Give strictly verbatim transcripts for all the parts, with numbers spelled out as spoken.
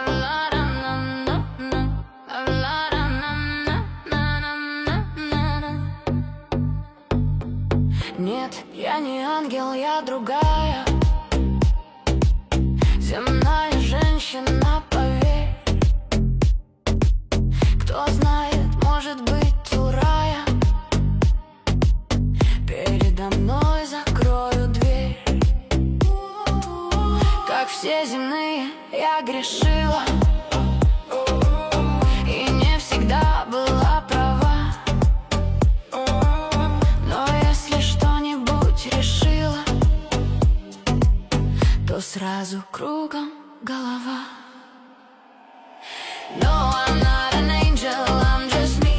Нет, я не ангел, я другая, земная женщина, поверь. Кто знает, может быть, у рая. Передо мной закрою дверь. Как все земные, я грешила и не всегда была права. Но если что-нибудь решила, то сразу кругом голова. No, I'm not an angel, I'm just me.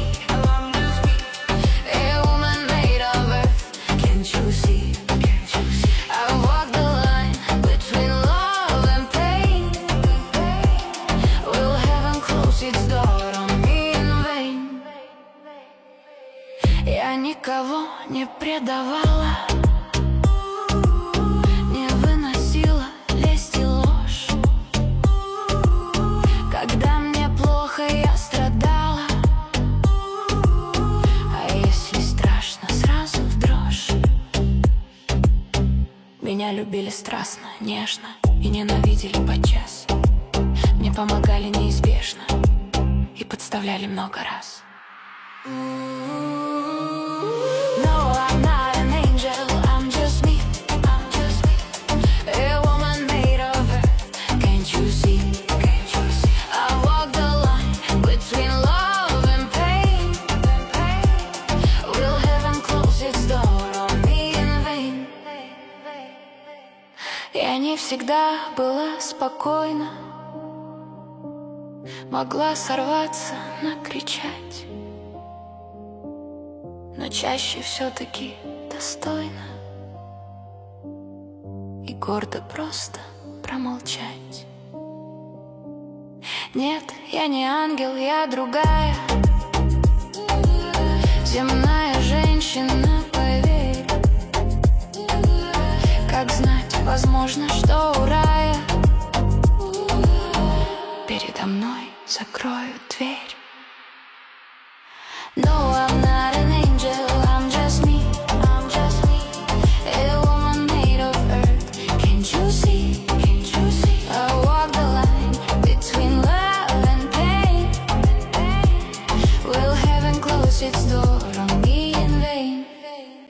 A woman made of earth, can't you see? I walk the line between love and pain. Will heaven close its door on me in vain? Я никого не предавала, не выносила лесть и ложь. Когда мне плохо, я страдала, а если страшно, сразу в дрожь. Меня любили страстно, нежно и ненавидели подчас. Мне помогали неизбежно и подставляли много раз. No, I'm not an angel, I'm just me. A woman made of earth, can't you see? I walk the line between love and pain. Will heaven close its door on me in vain? Я не всегда была спокойна, могла сорваться, накричать, но чаще все-таки достойна и гордо просто промолчать. Нет, я не ангел, я другая, земная женщина, поверь. Как знать, возможно, что у рая передо мной закроют дверь. No,